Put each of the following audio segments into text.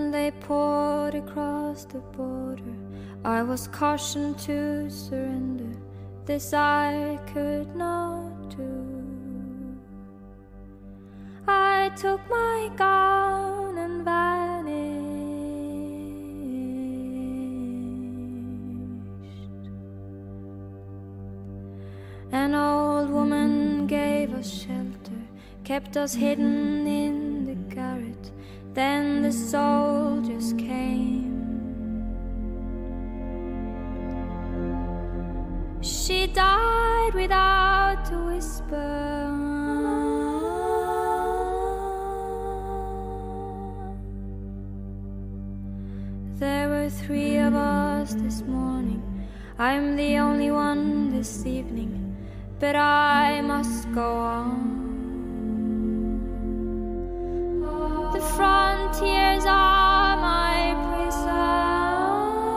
when they poured across the border, I was cautioned to surrender. This I could not do. I took my gown and vanished. An old woman gave us shelter, kept us hidden in the garret. Then the soldiers came. She died without a whisper. There were 3 of us this morning. I'm the only one this evening, but I must go on. The frontiers are my prison.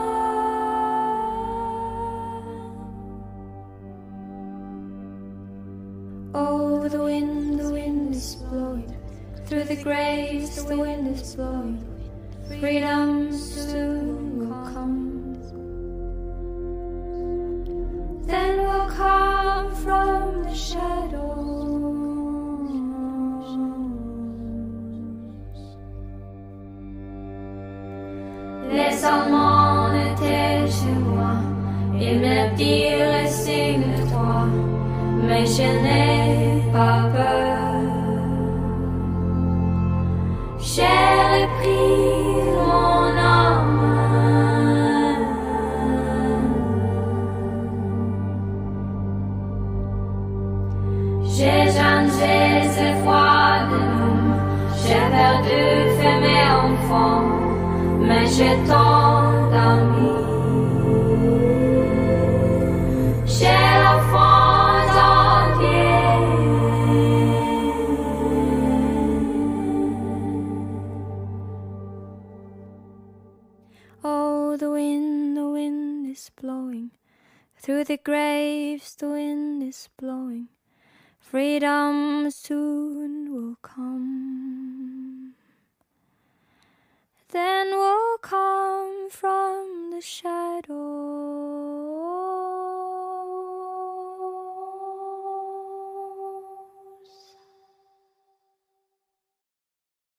Oh, the wind is blowing. Through the graves, the wind is blowing. Freedom soon will come. Then we'll come from the shadows. Les Allemands étaient chez moi. Ils me dirent signe-toi, mais je n'ai pas peur. J'ai repris mon âme. J'ai changé ces fois de nom. J'ai perdu femme et enfant, mais j'ai tant d'amis. J'ai la France entière. Oh, the wind is blowing. Through the graves, the wind is blowing. Freedom soon will come. Then we'll come from the shadows.